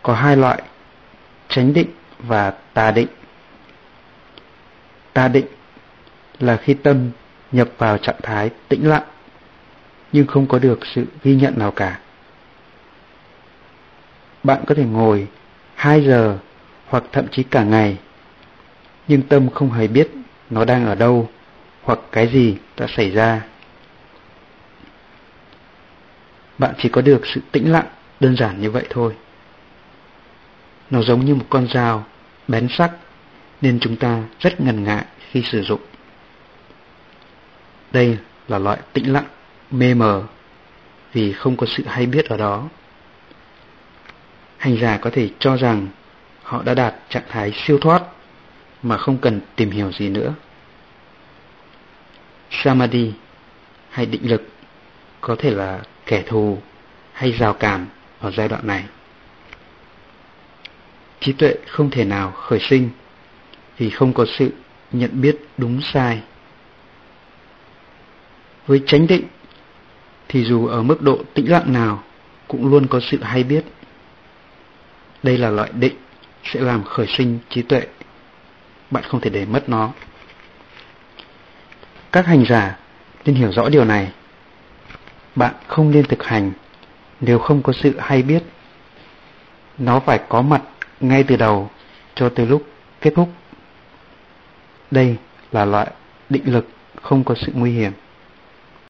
có hai loại: chánh định và tà định. Tà định là khi tâm nhập vào trạng thái tĩnh lặng nhưng không có được sự ghi nhận nào cả. Bạn có thể ngồi 2 giờ hoặc thậm chí cả ngày, nhưng tâm không hề biết nó đang ở đâu hoặc cái gì đã xảy ra. Bạn chỉ có được sự tĩnh lặng đơn giản như vậy thôi. Nó giống như một con dao bén sắc nên chúng ta rất ngần ngại khi sử dụng. Đây là loại tĩnh lặng mê mờ vì không có sự hay biết ở đó. Hành giả có thể cho rằng họ đã đạt trạng thái siêu thoát mà không cần tìm hiểu gì nữa. Samadhi hay định lực có thể là kẻ thù hay rào cản ở giai đoạn này. Trí tuệ không thể nào khởi sinh vì không có sự nhận biết đúng sai. Với chánh định thì dù ở mức độ tĩnh lặng nào cũng luôn có sự hay biết. Đây là loại định sẽ làm khởi sinh trí tuệ. Bạn không thể để mất nó. Các hành giả nên hiểu rõ điều này. Bạn không nên thực hành nếu không có sự hay biết. Nó phải có mặt ngay từ đầu cho tới lúc kết thúc. Đây là loại định lực không có sự nguy hiểm.